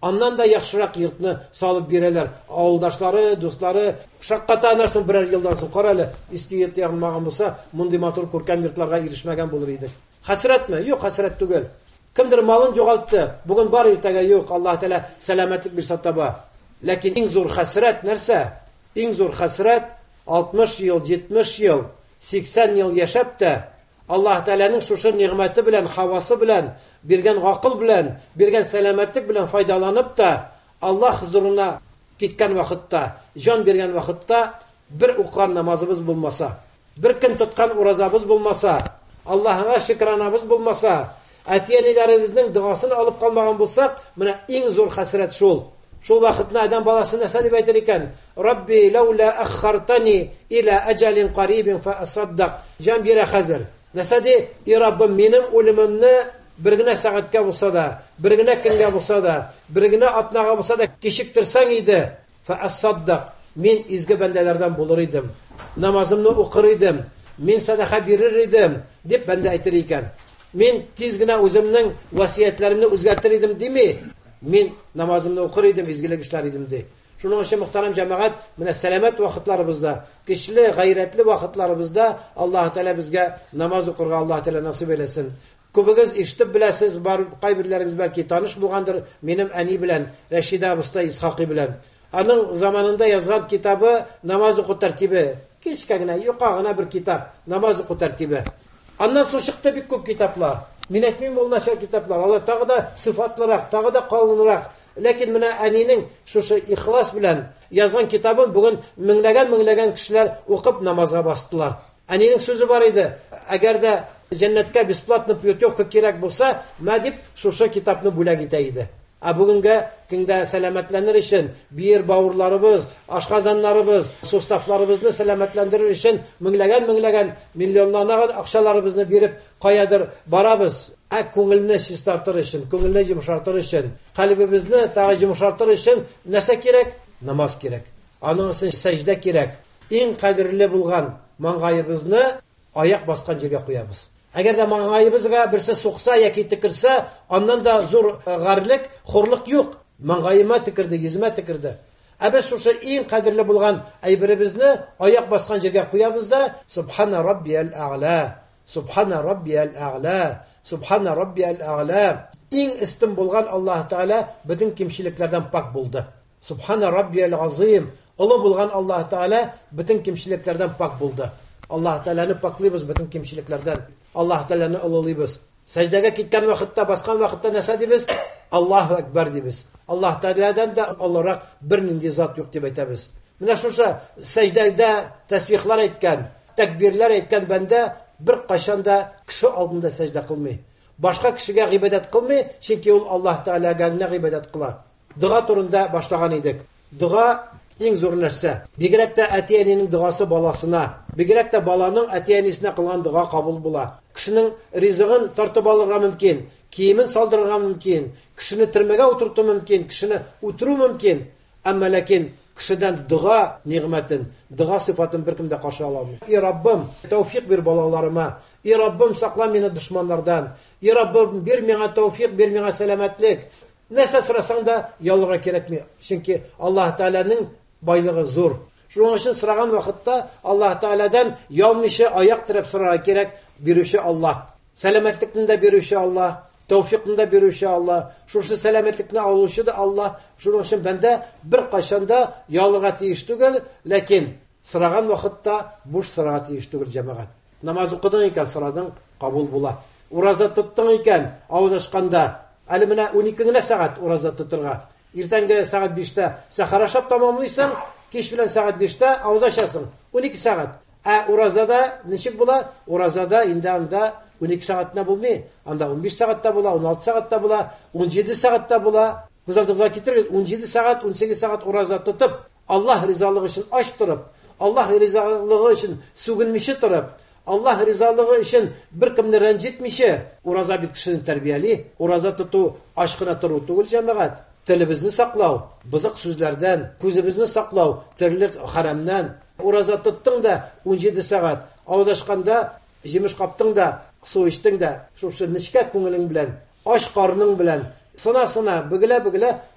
Аннан да яхшырак йортны салып бирәләр. Авылдашлары, дуслары, шакката нәрсен берәр елдан соң карале, истият ягмаган булса, мондый матур күркәм йортларга ирешмәгән булыр идек. Хәсрәтме? Юк, хәсрәт түгел. Кемдер малын югалтты, бүген бар, иртәгә юк. Аллаһ Тәала сәламәтлек бирсә таба. Ләкин иң зур хәсрәт нәрсә? Иң зур хәсрәт алтмыш ел, җитмеш ел, сиксән ел яшәп тә Аллаһ Тәаланың шушы нигъмәте белән, хавасы белән, биргән гакыл белән, биргән сәламәтлек белән файдаланып та Аллаһ хузурына киткән вакытта, җан биргән вакытта бер укыган намазыбыз булмаса, бер көн тоткан уразабыз булмаса, Аллаһка шөкранабыз булмаса, әтиәниләребезнең дуасын алып калмаган булсак, менә иң зур хәсрәт шул. Шул вакытта адам баласы нәрсә дип әйтер икән? Рабби лаула аххартани иля аҗалин карибин фа асаддак. Җан бирә хәзер. Нәрсә ди? И Раббым, минем үлемемне бер генә сәгатькә булса да, бер генә көнгә булса да, бер генә атнага булса да кичектерсәң иде, фа асаддак. Мин изге бәндәләрдән булыр идем. Намазымны укыр идем. Мин садака бирер идем, дип бәндә әйтер икән. Мин тиз генә үземнең васиятләремне үзгәртер идем дими. Мин намазымны укыр идем, изгелек эшләр идем ди. Шуның өчен мөхтәрәм җәмәгать, менә сәламәт вакытларыбызда, көчле, гайрәтле вакытларыбызда Аллаһ Тәала безгә намаз укырга Аллаһ Тәала насыйп әйтсен. Күбегез ишетеп беләсез, бар кайберләрегез бәлки таныш булгандыр, минем әни белән, Рәшидә абыстай Исхакый белән. Аның заманында язган китабы намаз уку тәртибе. Кичкә генә, юка гына бер китап, намаз уку тәртибе. Аннан соң чыкты бик күп китаплар. Мин әйтмим, ул начар китаплар. Алар тагы да сыйфатлырак, тагы да калынрак. Ләкин менә әнинең шушы ихлас белән язган китабын бүген меңләгән-меңләгән кешеләр укып намазга бастылар. Әнинең сүзе бар иде. Әгәр дә җәннәткә бесплатно путевка кирәк булса, мә дип шушы китапны бүләк итә иде. Ә бүгенгә киңдә сәламәтләнер өчен, бир бавырларыбыз, ашказаннарыбыз, суставларыбызны сәламәтләндерер өчен меңләгән-меңләгән миллионларга акчаларыбызны биреп каядыр барабыз. Ә күңелне чистартыр өчен, күңелне йомшартыр өчен, калбыбызны тагы йомшартыр өчен нәрсә кирәк? Намаз кирәк. Аның өчен сәҗдә кирәк. Иң кадерле булган маңгайыбызны аяк баскан җиргә куябыз. Әгәр дә маңгайыбызга берсе сукса яки тикерсә, аннан да зур гарлык, хурлык юк. Маңгайыма тикерде, йөземә тикерде. Ә без шушы иң кадерле булган әйберебезне аяк баскан җиргә куябыз да, Субхана Раббиял А'ла, Субхана Раббиял А'ла, Субхана Раббиял А'ла. Иң истин булган Аллаһ Тәала бүтән кимчилекләрдән пак булды. Субхана Раббиял Азим. Улы булган Аллаһ Тәала бүтән кимчилекләрдән пак булды. Аллаһ Тәаланы паклыйбыз бүтән кимчилекләрдән. Аллаһ Тәаланы улылыйбыз. Сәҗдәгә киткән вакытта, баскан вакытта нәрсә дибез? Аллаһу акбар дибез. Аллаһ Тәаладан да алларак бернинди зат юк дип әйтәбез. Менә шушы сәҗдәдә тәсбихлар әйткән, тәкбирләр әйткән бәндә бер кашан да кеше алдында сәҗдә кылмый. Башка кешегә гыйбадәт кылмый, чөнки ул Аллаһ Тәалага генә гыйбадәт кыла. Дуга турында башлаган идек. Дуга иң зур нәрсә. Бигрәк тә әти-әнинең дугасы баласына, бигрәк тә баланың әти-әнисенә кылган дуга кабул була. Кешенең ризыгын тартып алырга мөмкин, киемен салдырырга мөмкин, кешене төрмәгә утырту мөмкин, кешене үтерү мөмкин. Әмма ләкин кешедән дуга нигъмәтен, дуга сыйфатын беркем дә каршы ала алмый. И Раббым, тәүфик бир балаларыма. И Раббым, сакла мине дошманнардан. И Раббым, бир миңа тәүфик, бир миңа сәламәтлек. Нәрсә сорасаң да ялырга кирәкми. Чөнки Аллаһ Тәаланың байлыгы зур. Шуның өчен сораган вакытта Аллаһ Тәаладан ялмыйча аяк терәп сорарга кирәк. Бирүче Аллаһ. Сәламәтлекне дә бирүче Аллаһ, тәүфикны да бирүче Аллаһ. Шушы сәламәтлекне алучы да Аллаһ. Шуның өчен бәндә бер кашанда ялырга тиеш түгел, ләкин сораган вакытта буш сорарга тиеш түгел җәмәгать. Намаз укыдың икән, сорадың, кабул була. Ураза тоттың икән, авыз ачканда, әле менә унике генә сәгать ураза тотырга. Иртәнге сәгать биштә сахарашап тамамлыйсың, кич белән сәгать биштә авыз ачасың. унике сәгать. Ә уразада ничек була? Уразада инде анда унике сәгатьтә булмый. Анда он биш сәгатьтә була, он алты сәгатьтә була, он җиде сәгатьтә була. Күзалдыгызга китерегез, он җиде сәгать, он сигез сәгать ураза тотып, Аллаһ ризалыгы өчен ач торып, Аллаһ ризалыгы өчен сүгенмичә торып, Аллаһ ризалыгы өчен беркемне рәнҗетмичә ураза бит кешене тәрбияли. Ураза тоту ач кына тору түгел җәмәгать. Телебезне саклау, бызык сүзләрдән, күзебезне саклау, терлек харамнан. Ураза тоттың да он җиде сәгать, авыз ачканда, җимеш каптың да, су ичтең дә, шушы нечкә күңелең белән, ач карның белән, сына-сына, бөгелә-бөгелә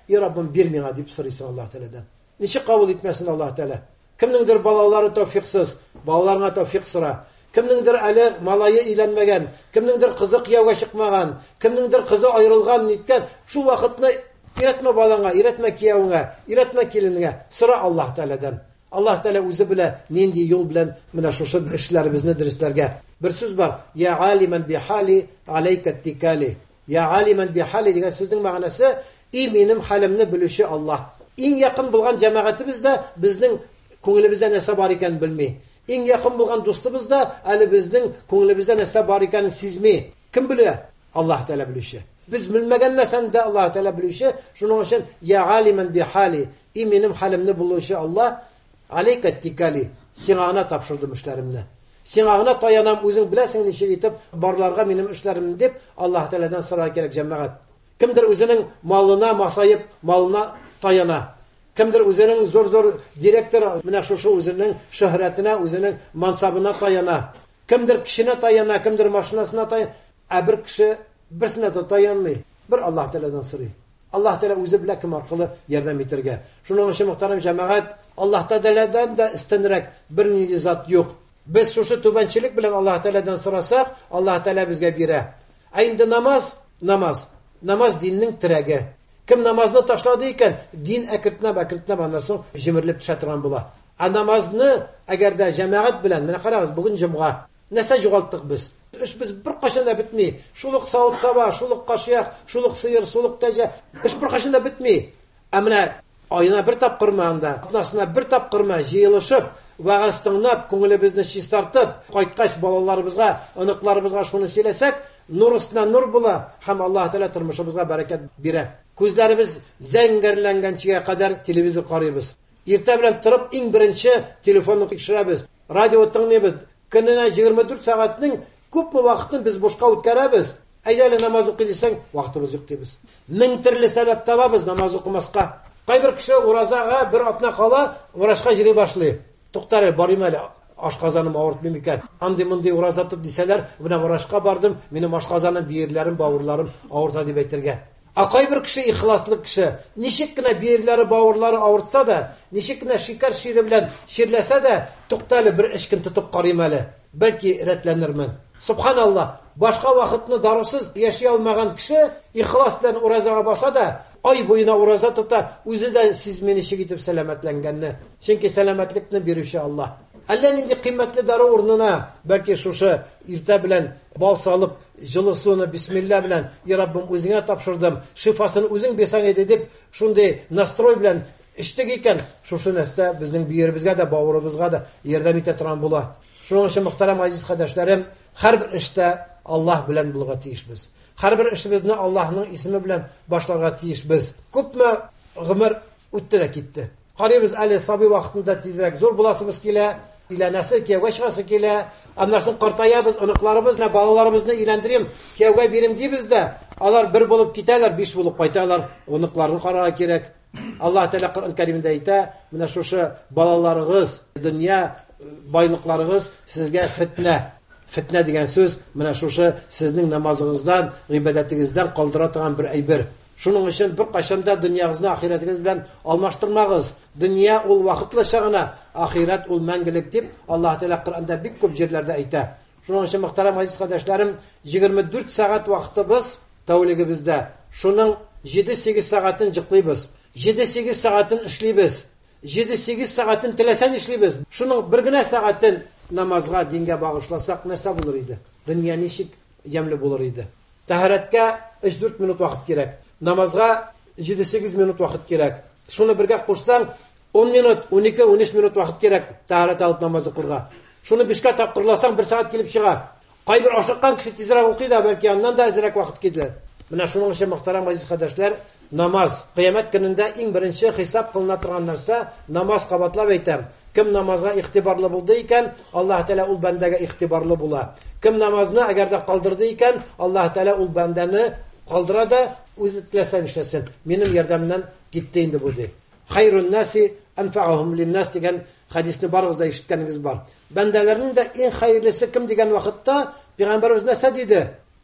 "И Раббым, бир миңа" дип сорыйсың Аллаһ Тәгаләдән. Ничек кабул итмәсен Аллаһ Тәгалә? Кемнеңдер балалары тәүфиксыз, балаларына тәүфик сора. Кемнеңдер әле малайы өйләнмәгән, кемнеңдер кызы кияүгә чыкмаган, кемнеңдер кызы аерылган ниткән, шул вакытны өйрәтмә балаңа, өйрәтмә кияүеңә, өйрәтмә киленеңә, сора Аллаһ Тәгаләдән. Аллаһ Тәгалә үзе белә нинди юл белән менә шушы эшләребезне дөрестләргә. Бер сүз бар: "Я алиман бихали, алейка тикали". "Я алиман бихали" дигән сүзнең мәгънәсе "И минем хәлемне белүче Аллаһ". Иң якын булган җәмәгатебез дә безнең күңелебездә нәрсә бар икәнен белми. Иң якын булган дустыбыз да әле безнең күңелебездә нәрсә бар икәнен сизми. Кем белә? Аллаһ Тәгалә белүче. Biz bilmәгән нәрсәне дә Аллаһ Тәгалә белүче. Шуның өчен "Я алиман бихали", "И минем хәлемне белүче Аллаһ, алейка тикали", сиңа гына тапшырдым эшләремне. Сиңа гына таянам, үзең беләсең ничек итеп барларга минем эшләремне дип Аллаһ Тәгаләдән сорарга кирәк җәмәгать. Кемдер үзенең малына масаеп, малына таяна. Кемдер үзенең зур-зур директор, менә шушы үзенең шөһрәтенә, үзенең мансабына таяна. Кемдер кешенә таяна, кемдер машинасына таяна. Ә бер кеше берсенә дә таянмый. Бер Аллаһ Тәгаләдән сорый. Аллаһ Тәгалә үзе белә кем аркылы ярдәм итәргә. Шуның өчен мөхтәрәм җәмәгать, Аллаһ Тәгаләдән дә истенрәк бер нинди зат юк. Без шушы түбәнчелек белән Аллаһ Тәгаләдән сорасак, Аллаһ Тәгалә безгә бирә. Ә инде намаз, намаз. Намаз диннең терәге. Кем намазны ташлады икән, дин әкертнә-әкертнә аннан җимерлеп төшә торган була. Ә намазны әгәр дә җәмәгать белән, менә карагыз, бүген җомга. Нәрсә югалттык без? Эш без бер кашан да бетми. Шулык савыт саба, шулык кашыяк, шулык сыер, шулык тәҗә. Эш бер кашан да бетми. Ә менә айына бер тапкырма анда, атнасына бер тапкырма җыелышып, вагыз тыңлап, күңелебезне чистартып, кайткач балаларыбызга, оныкларыбызга шуны сөйләсәк, нур өстенә нур була һәм Аллаһ Тәгалә тормышыбызга бәрәкәт бирә. Күзләребез зәңгәрләнгәнчегә кадәр телевизор карыйбыз. Иртә белән торып, иң беренче телефонны тикшерәбез. Радио тыңлыйбыз. Көненә егерме дүрт сәгатьнең күпме вакытын без бушка үткәрәбез. Әйдәле намаз укый дисәң, вакытыбыз юк дибез. Мең төрле сәбәп табабыз намаз укымаска. Кайбер кеше уразага бер атна кала, врачка йөри башлый. Туктары барыйм әле, ашказаным авыртмый микән? Андый-мондый ураза тот дисәләр, менә врачка бардым, минем ашказаным, биерләрем, бавырларым авырта дип әйтергә. Ә кайбер кеше ихласлы кеше, ничек кенә биерләре, бавырлары авыртса да, ничек кенә шикәр шире белән ширләсә дә, тукталы бер эш көн тотып карыйм әле. Бәлки рәтләнермен. Субханаллах, башка вакытны дарусыз яши алмаган кеше ихлас белән уразага баса да, ай буена ураза тота, үзе дә сизми ничек итеп сәламәтләнгәнне. Чөнки сәламәтлекне бирүче Аллаһ. Әллә нинди кыйммәтле дару урынына, бәлки шушы иртә белән бал салып, җылы суны бисмилла белән, "И Раббым, үзеңә тапшырдым, шифасын үзең бирсәң иде" дип, шундый настрой белән иштек икән, шушы нәрсә безнең биеребезгә дә, бавырыбызга да ярдәм итә торган була. Шуның өчен мөхтәрәм азиз кардәшләрем, һәрбер эштә Аллаһ белән булырга тиешбез. Һәрбер эшебезне Аллаһның исеме белән башларга тиешбез. Күпме гомер үтте дә китте. Карыйбыз әле сабый вакытында тизрәк зур буласыбыз килә, иләнәсе, кияүгә чыгасы килә, аннан картаябыз, оныкларыбыз белән балаларыбызны иләндерим, кияүгә бирим дибез дә, алар бер булып китәләр, биш булып кайталар, оныкларны карарга кирәк. Аллаһ Тәгалә Коръән Кәримдә әйтә, менә шушы балаларыгыз, дөнья байлыкларыгыз сезгә фитнә. Фитнә дигән сүз менә шушы сезнең намазыгыздан, гыйбадәтегездән калдыра торган бер әйбер. Шуның өчен бер кашанда дөньягызны ахиратыгыз белән алмаштырмагыз. Дөнья ул вакытлы шагына, ахират ул мәңгелек дип Аллаһ Тәгалә Коръәндә бик күп җирләрдә әйтә. Шуның өчен мөхтәрәм азиз кардәшләрем, егерме дүрт сәгать вакытыбыз тәүлегебездә. Шуның җиде-сигез сәгатен җыклыйбыз. җиде-сигез сәгатен эшлибез. җиде-сигез сәгатен теләсән эшлибез. Шуның бер генә сәгатен намазга, дингә багышласак, нәрсә булыр иде? Дөнья ничек ямлы булыр иде? Тәһарәткә өч-дүрт минут вакыт кирәк. Намазга җиде-сигез минут вакыт кирәк. Шуны бергә кушсаң, он минут, унике-унөч минут вакыт кирәк тәһарәт алып намаз укырга. Шуны бишкә тапкырласаң, бер сәгать килеп чыга. Кайбер ашыккан кеше тизрәк укый да, бәлки аннан да әзрәк вакыт китәр. Менә шуның өчен мөхтәрәм азиз кардәшләр, намаз кыямәт көнендә иң беренче хисап кылына торган нәрсә, намаз кабатлап әйтәм. Кем намазга игътибарлы булды икән, Аллаһ Тәгалә ул бәндәгә игътибарлы була. Кем намазны әгәр дә калдырды икән, Аллаһ Тәгалә ул бәндәне калдыра да үзе теләсә эшләсен. Минем ярдәмнән китте инде бу ди. Хайрун наси анфаъухум лин-нас дигән хадисне барыгыз да ишеткәнегез бар. Бәндәләрнең дә иң хәерлесе кем дигән вакытта Пәйгамбәрбез нәрсә диде?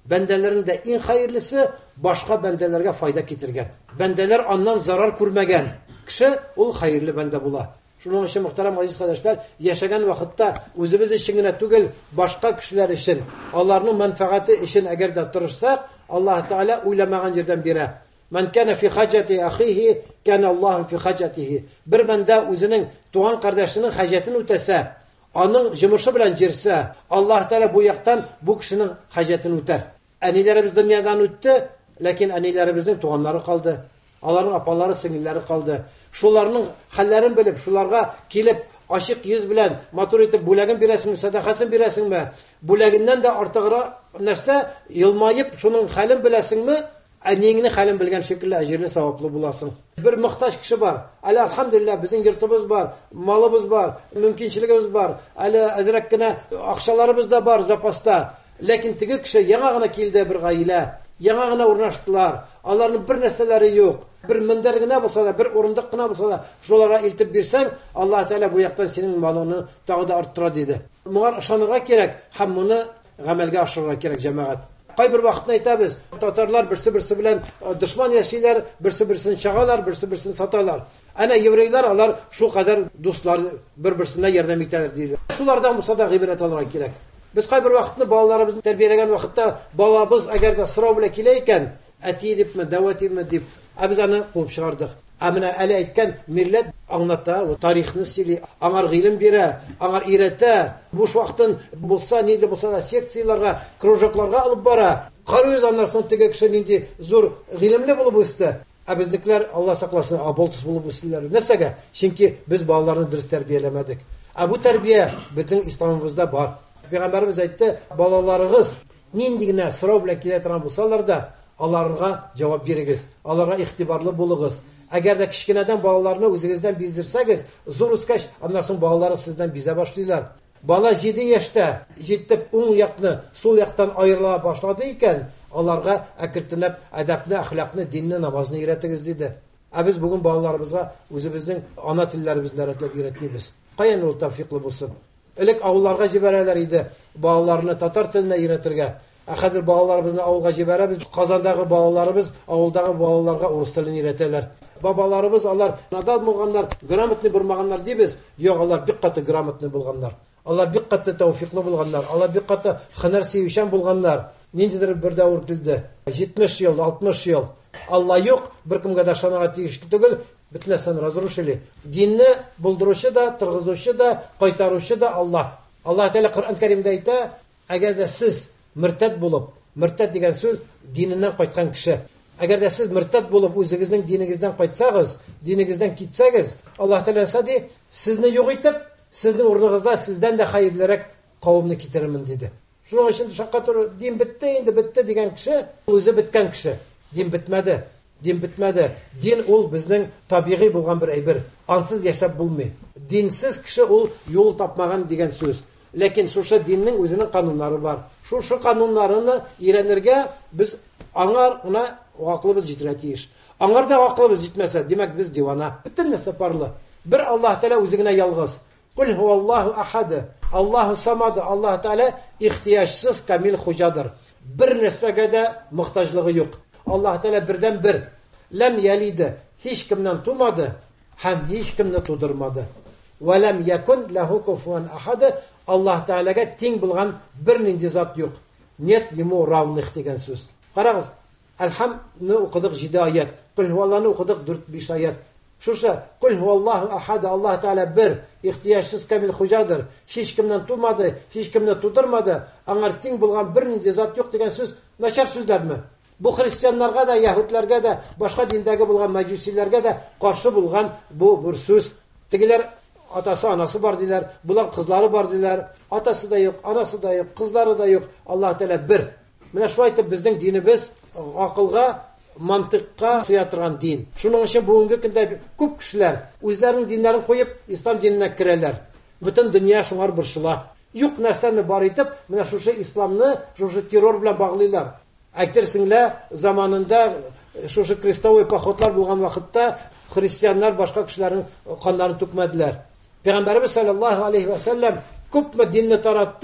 Бәндәләрнең дә иң хәерлесе башка бәндәләргә файда китергән. Бәндәләр аннан зарар күрмәгән кеше ул хәерле бәндә була. Шуның өчен мөхтәрәм газиз кардәшләр, яшәгән вакытта үзебез өчен генә түгел, башка кешеләр өчен, аларның мәнфәгате өчен әгәр дә тырышсак, Аллаһ Тәгалә уйламаган җирдән бирә. Ман кана фи хаҗати ахиhi, кана Аллаһу фи хаҗатиhi. Бер бәндә үзенең туган кардәшенең хаҗатын үтәсә, аның җимеше белән җирсә, Аллаһ Тәгалә бу яктан бу кешенең хаҗатын үтәр. Әниләребез дөньядан үтте, ләкин әниләребезнең туганнары калды. Аларның апалары, сеңгелләре калды. Шуларның хәлләрен белеп, шуларга килеп, ачык йөз белән матур итеп бүләген бирәсеңме, садакасын бирәсеңме? Бүләгеннән дә артыграк нәрсә, елмаеп, шуның хәлен беләсеңме? Әнеңне хәлен белгән шикелле әҗерле саваплы буласың. Бер мөхтаҗ кеше бар. Әле алхамдулилlah безнең йортыбыз бар, малыбыз бар, мөмкинчелегебез бар. Әле әзрәк кенә акчаларыбыз да бар запаста. Ләкин теге кеше яңа гына килде бер гаилә. Яңа гына урнаштылар. Аларның бер нәрсәләре юк. Бер мендәр генә булса да, бер урындык кына булса да, шуларга илтеп бирсәң, Аллаһ Тәгалә бу яктан синең малыңны тагы да арттыра диде. Моңа ышанырга кирәк һәм моны гамәлгә ашырырга кирәк җәмәгать. Кайбер вакытта әйтәбез, татарлар берсе-берсе белән дошман яшиләр, берсе-берсен чагалар, берсе-берсен саталар. Әнә еврейлар алар шул кадәр дуслар, бер-берсенә ярдәм итәләр диләр. Шулардан булса да гыйбрәт алырга кирәк. Без кайбер вакытны балаларыбызны тәрбияләгән вакытта балабыз әгәр дә сорау белән килә икән, әти дипме, дәватимме дип, без аны куып чыгардык. Ә менә әле әйткән милләт аңлата, тарихны сөйли, аңар гыйлем бирә, аңар өйрәтә. Буш вакытын булса, нинди булса да секцияларга, кружокларга алып бара. Карыйз аннан соң теге кеше нинди зур гыйлемле булып үсте. Ә безнекеләр, Алла сакласын, аболтус булып үстеләр. Нәрсәгә? Чөнки без балаларны дөрес тәрбияләмәдек. Ә бу тәрбия безнең исламыбызда бар. Пәйгамбәрбез әйтте, балаларыгыз нинди генә сорау белән килә торган булсалар да, аларга җавап бирегез. Аларга игътибарлы булыгыз. Әгәр дә кичкенәдән балаларны үзегездән биздерсәгез, зур үскәч, аннан соң балалары сездән бизә башлыйлар. Бала җиде яшьтә җитеп уң якны сул яктан аерыла башлады икән, аларга әкертенеп әдәпне, әхлакны, динне, намазны өйрәтегез диде. Ә без бүген балаларыбызга үзебезнең ана телләребезне өйрәтеп өйрәтмибез. Каян ул тәвфиклы булсын? Элек авылларга җибәрәләр иде, балаларны татар теленә өйрәтергә. Ә хәзер балаларыбызны авылга җибәрәбез, Казандагы балаларыбыз авылдагы балаларга урыс телен өйрәтәләр. Бабаларыбыз алар надан булганнар, грамотный булмаганнар дибез. Юк, алар бик каты грамотный булганнар. Алар бик каты тәвфиклы булганнар. Алар бик каты һөнәр сөючән булганнар. Ниндидер бер дәвр килде. җитмеш ел, алтмыш ел. Алла юк, беркемгә дә шанага тиешле түгел, бөтенләсен разрушили. Динне булдыручы да, тыргызучы да, кайтаручы да Алла. Аллаһ Тәгалә Коръән Кәримдә әйтә, әгәр дә сез мөртәд булып, мөртәд дигән сүз диненнән кайткан кеше. Әгәр дә сез мөртәд булып үзегезнең динегездән кайтсагыз, динегездән китсәгез, Аллаһ Тәгалә сәди, сезне юк итеп, сезнең урыныгызда сездән дә хәерлерәк кавымны китермен диде. Шуның өчен шаккатыр дин бетте, инде бетте дигән кеше, үзе беткән кеше. Дин бетмәде. Дин бетмәде. Дин ул безнең табигый булган бер әйбер. Ансыз яшәп булмый. Динсез кеше ул юл тапмаган дигән сүз. Ләкин шушы диннең үзенең кануннары бар. Шушы кануннарны өйрәнергә без аңар гына вакытлыбыз җитәргә тиеш. Аңар да вакытлыбыз җитмәсә, димәк biz дивана. Бөтен нәрсә парлы. Бер Аллаһ Тәгалә үзе генә ялгыз. Кул хуаллаһу ахад. Аллаһу самад. Аллаһ Тәгалә ихтиҗсыз камил хуҗадыр. Бер нәрсәгә дә мохтаҗлыгы юк. Аллаһ Тәгалә бердән бер. Ләм ялиде. Һич кемнән тумады һәм һич кемне тудырмады. Ва лам якун лаху куфуан ахад. Аллаһ Тәгаләгә тиң булган бер нинди зат юк. Нет ему равных дигән сүз. Карагыз. Әлхамны укыдык җиде аят. Кул хуалланы укыдык дүрт-биш аят. Шуша кул хуаллаһу ахад. Аллаһ Тәгалә бер, ихтиҗсыз камил хуҗадыр. Һич кемнән тумады, һич кемне тудырмады. Аңар тиң булган бер нинди зат юк дигән сүз начар сүзләрме? Бу христианнарга да, яһудларга да, башка диндәге булган маҗусиләргә дә каршы булган бу бер сүз. Тегеләр атасы, анасы бар диләр, булар кызлары бар диләр. Атасы да юк, анасы да юк, кызлары да юк. Аллаһ Тәгалә бер. Менә шулай итеп безнең динебез акылга, мантыкка сыя торган дин. Шуның өчен бүгенге көндә күп кешеләр үзләренең диннәрен куеп ислам диненә керәләр. Бөтен дөнья шуңар борчыла. Юк нәрсәне бар итеп, менә шушы исламны шушы террор белән баглыйлар. Әйтерсеңләр, заманында шушы крестовый походлар булган вакытта христианнар башка кешеләрнең каннарын түкмәделәр. Пәйгамбәрбез саллаллаһу алейхи ва саллям күпме динне таратты,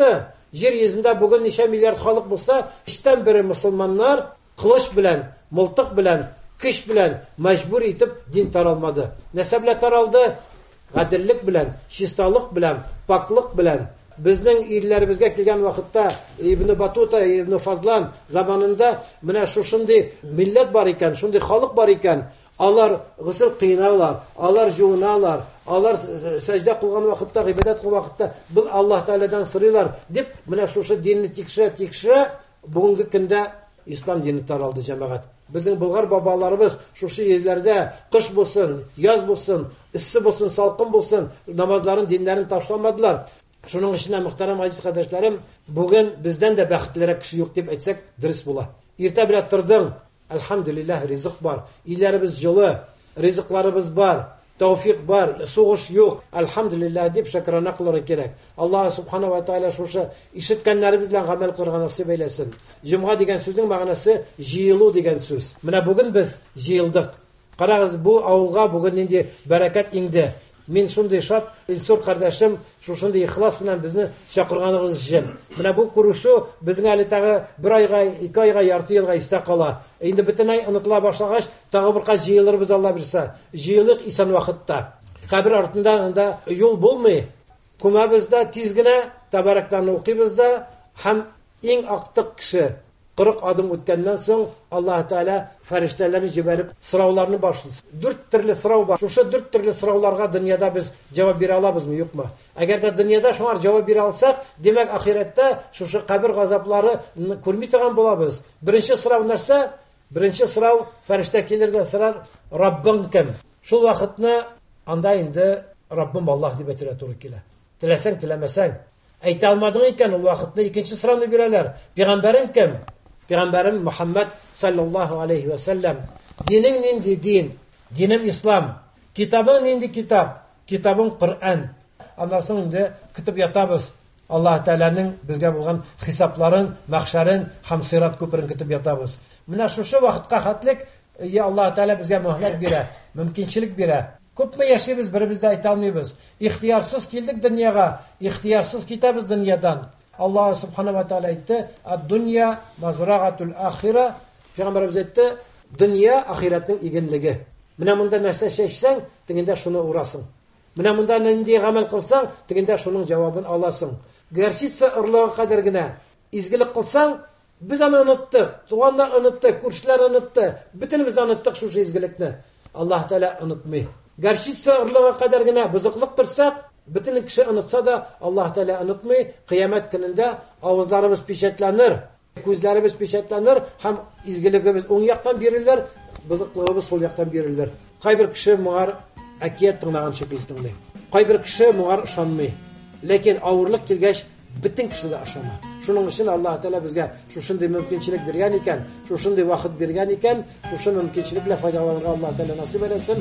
Жер йөзендә бүген ничә миллиард халык булса, өчтән бире мөселманнар кылыч белән, мылтык белән, көч белән мәҗбүр итеп дин таралмады. Нәсәблә таралды? Гаделлек белән, чисталык белән, паклык белән. Безнең ирләребезгә килгән вакытта Ибн Батута, Ибн Фазлан заманында менә шушындый милләт бар икән, шундый халык бар икән. Алар гысыл кыйналар, алар жуыналар, алар сәҗдә кылган вакытта, гыйбадәт кылган вакытта бу Аллаһ Тәгаләдән сорыйлар дип, менә шушы динне тикшерә, тикшерә, бүгенге көндә ислам дине таралды җәмәгать. Безнең булгар бабаларыбыз шушы ерләрдә кыш булсын, яз булсын, иссе булсын, салкын булсын, намазларын, диннәрен ташламадылар. Шуның өчен, мөхтәрәм азиз кардәшләрем, бүген бездән дә бәхетлерәк кеше юк дип әйтсәк дөрес була. Иртә белән тордың, әлхәмдүлиллаһ, ризык бар. Илләребез җылы, ризыкларыбыз бар, тәүфик бар, сугыш юк. Әлхәмдүлиллаһ дип шөкранә кылырга кирәк. Аллаһ субхана ва тааля шушы ишеткәннәребез белән гамәл кылырга насыйп әйләсен. Җомга дигән сүзнең мәгънәсе җыелу дигән сүз. Менә бүген без җыелдык. Карагыз, бу авылга бүген нинди бәрәкәт иңде. Мин шундый шат, Илсур кардәшем, шушындый ихлас белән безне чакырганыгыз өчен. Менә бу күрешү безнең әле тагы бер айга, ике айга, ярты елга истә кала. Инде бөтенләй онытыла башлагач, тагы бер каз җыелырбыз, Алла бирсә. Җыелык исән вакытта. Кабер артында анда юл булмый. Күмәбездә тиз генә тәбәрәкләрне укыйбыз да, һәм иң актык кеше кырык адым үткәннән соң Аллаһ Тәгалә фәрештәләрне җибәреп сорауларны башлый. Дүрт төрле сорау бар. Шушы дүрт төрле сорауларга дөньяда без җавап бирә алабызмы, юкмы? Әгәр дә дөньяда шуңар җавап бирә алсак, димәк ахирәттә шушы кабер газаплары күрми торган булабыз. Беренче сорау нәрсә? Беренче сорау фәрештә килер дә сорар: Раббың кем? Шул вакытны анда инде Раббым Аллаһ дип әйтергә туры килә. Теләсәң, теләмәсәң, әйтә алмадың икән, ул вакытны икенче сорауны бирәләр. Пәйгамбәрең кем? Пәйгамбәрем Мөхәммәд саллаллаһу алейхи ва саллям. Динең нинди дин? Динем ислам. Китабың нинди китап? Китабың Коръән. Аннан соң инде көтеп ятабыз. Аллаһ Тәгаләнең безгә булган хисапларын, мәхшәрен һәм сират күперен көтеп ятабыз. Менә шушы вакытка хәтлек я Аллаһ Тәгалә безгә мөхләт бирә, мөмкинчелек бирә. Күпме яшибез, беребез дә әйтә алмыйбыз. Ихтиярсыз килдек дөньяга, ихтиярсыз китабыз дөньядан. Аллаһ субхана ва тааля әйтте: "Ад-дунья мазрагатул ахира". Пәйгамбәрбез әйтте: "Дөнья ахирәтнең игенлеге". Менә монда нәрсә чәчсәң, тегендә шуны урасың. Менә монда нинди гамәл кылсаң, тегендә шуның җавабын аласың. Гәрчисе ырлыгы кадәр генә изгелек кылсаң, без аны оныттык, туганнар онытты, күршеләр онытты, бөтенебез оныттык шушы изгелекне. Аллаһ Тәгалә онытмый. Гәрчисе ырлыгы кадәр генә бузыклык торсак, бөтен кеше онытса да, Аллаһ Тәгалә онытмый. Кыямәт көнендә авызларыбыз печатланыр, күзләребез печатланыр һәм изгелегебез уң яктан бирелер, бузыклыгыбыз сул яктан бирелер. Кайбер кеше моңар әкият тыңлаган шикелле тыңлый. Кайбер кеше моңар ышанмый. Ләкин авырлык килгәч, бөтен кеше дә ышана. Шуның өчен Аллаһ Тәгалә безгә шушындый мөмкинчелек биргән икән, шушындый вакыт биргән икән, шушы мөмкинчелек белән файдаланырга Аллаһ Тәгалә насыйп итсен.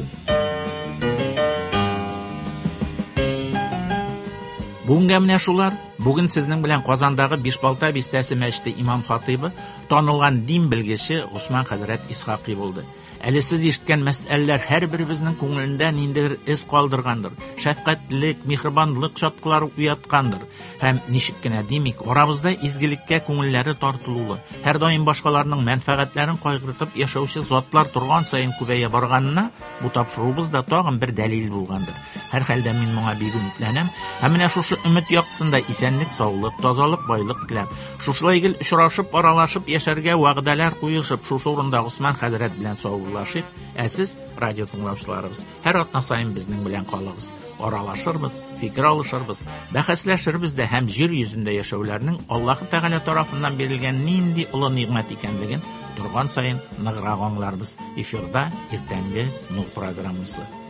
Бүгенгә менә шулар. Бүген сезнең белән Казандагы Бишбалта бистәсе мәчете имам хатибы, танылган дин белгече Госман хәзрәт Исхакый булды. Әле сез ишеткән мәсьәләләр һәрберебезнең күңелендә ниндидер эз калдыргандыр. Шәфкатьлек, михрибанлык чаткылары уяткандыр. Һәм ничек кенә димик, арабызда изгелеккә күңелләре тартылулы, һәр даим башкаларның мәнфәгатьләрен кайгыртып яшәүче затлар торган саен күбәя барганына, бу тапшырубыз да тагын бер дәлил булгандыр. Һәр хәлдә мин моңа бик өметләнәм. Һәм менә шушы өмет яктысында исәнлек, саулык, тазалык, байлык теләп, шушлай гел очрашып, аралашып яшәргә вәгъдәләр куешып, шушы урында Госман хәзрәт белән саулашып, ә сез радио тыңлаучыларыбыз, һәр атна саен безнең белән калыгыз. Аралашырбыз, фикер алышырбыз, бәхәсләшербез дә һәм җир йөзендә яшәүләрнең Аллаһ Тәгалә тарафыннан бирелгән нинди улы нигъмәт икәнлеген торган саен ныграк аңларбыз. Эфирда иртәнге Нур программасы.